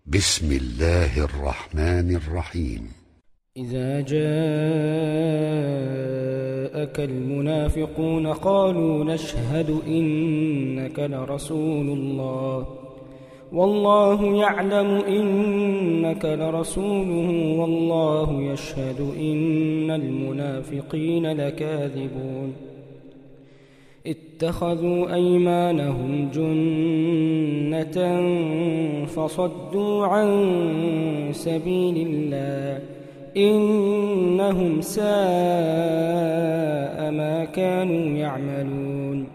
بسم الله الرحمن الرحيم. إذا جاءك المنافقون قالوا نشهد إنك لرسول الله والله يعلم إنك لرسوله والله يشهد إن المنافقين لكاذبون اتخذوا أيمانهم جنة فصدوا عن سبيل الله إنهم ساء ما كانوا يعملون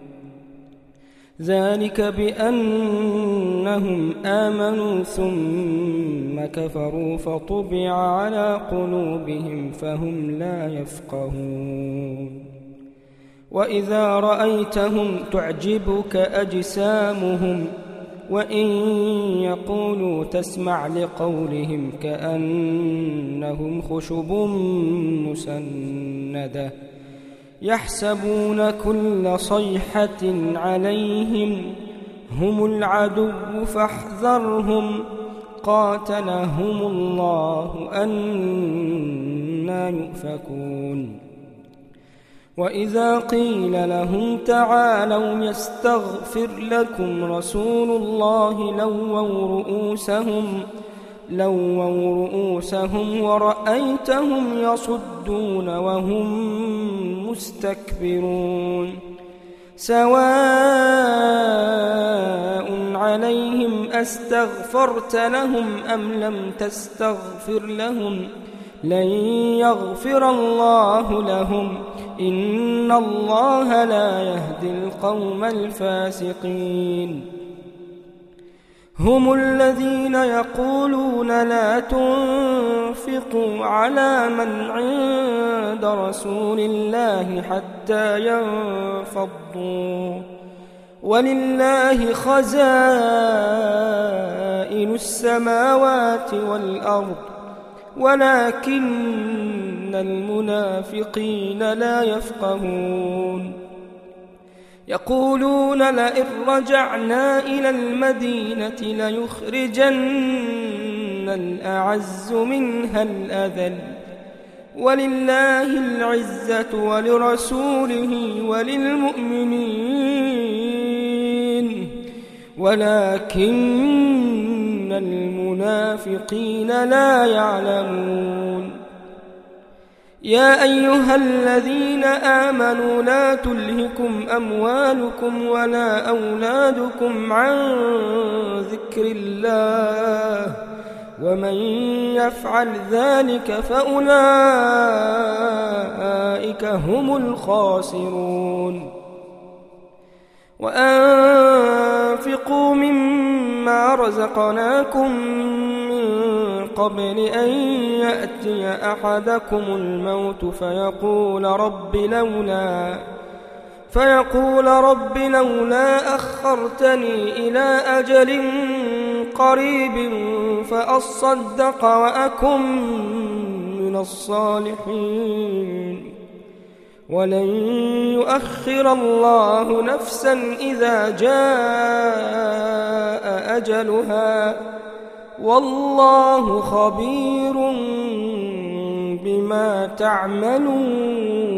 ذلك بأنهم آمنوا ثم كفروا فطبع على قلوبهم فهم لا يفقهون وإذا رأيتهم تعجبك أجسامهم وإن يقولوا تسمع لقولهم كأنهم خشب مسندة يحسبون كل صيحة عليهم هم العدو فاحذرهم قاتلهم الله أنى يؤفكون وإذا قيل لهم تعالوا يستغفر لكم رسول الله لووا رؤوسهم ورأيتهم يصدون وهم مستكبرون سواء عليهم أستغفرت لهم أم لم تستغفر لهم لن يغفر الله لهم إن الله لا يهدي القوم الفاسقين هم الذين يقولون لا تنفقوا على من عند رسول الله حتى ينفضوا ولله خزائن السماوات والأرض ولكن المنافقين لا يفقهون يقولون لئن رجعنا إلى المدينة ليخرجن الأعز منها الأذل ولله العزة ولرسوله وللمؤمنين ولكن المنافقين لا يعلمون يا أيها الذين آمنوا لا تلهكم أموالكم ولا أولادكم عن ذكر الله ومن يفعل ذلك فأولئك هم الخاسرون وأنفقوا مما رزقناكم من قبل أن يأتي أحدكم الموت فيقول رب لولا أخرتني إلى أجل قريب فأصدق وأكن من الصالحين ولن يؤخر الله نفسا إذا جاء أجلها والله خبير بما تعملون.